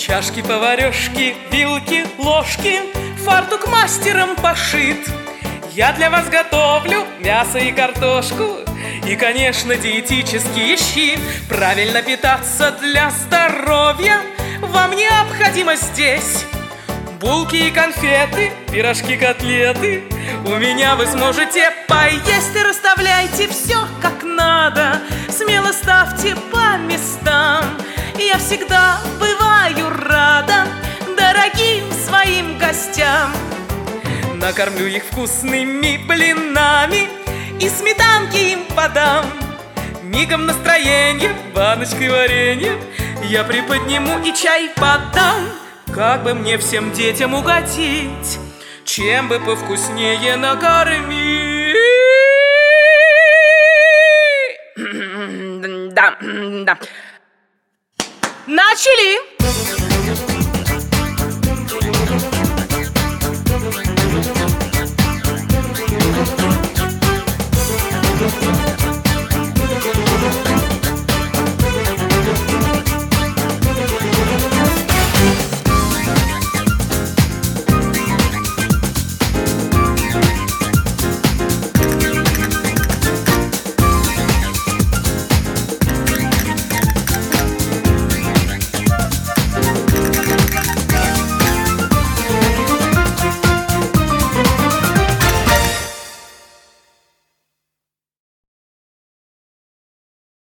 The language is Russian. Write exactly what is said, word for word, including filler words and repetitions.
Чашки, поварёшки, вилки, ложки, фартук мастером пошит. Я для вас готовлю мясо и картошку, и, конечно, диетические щи. Правильно питаться для здоровья вам необходимо здесь. Булки и конфеты, пирожки, котлеты у меня вы сможете поесть. И расставляйте все как надо, смело ставьте по местам. Я всегда бываю рада дорогим своим гостям. Накормлю их вкусными блинами и сметанки им подам. Мигом настроение, баночкой варенья я приподниму и чай подам. Как бы мне всем детям угодить, чем бы повкуснее накормить? Да, да. Начали!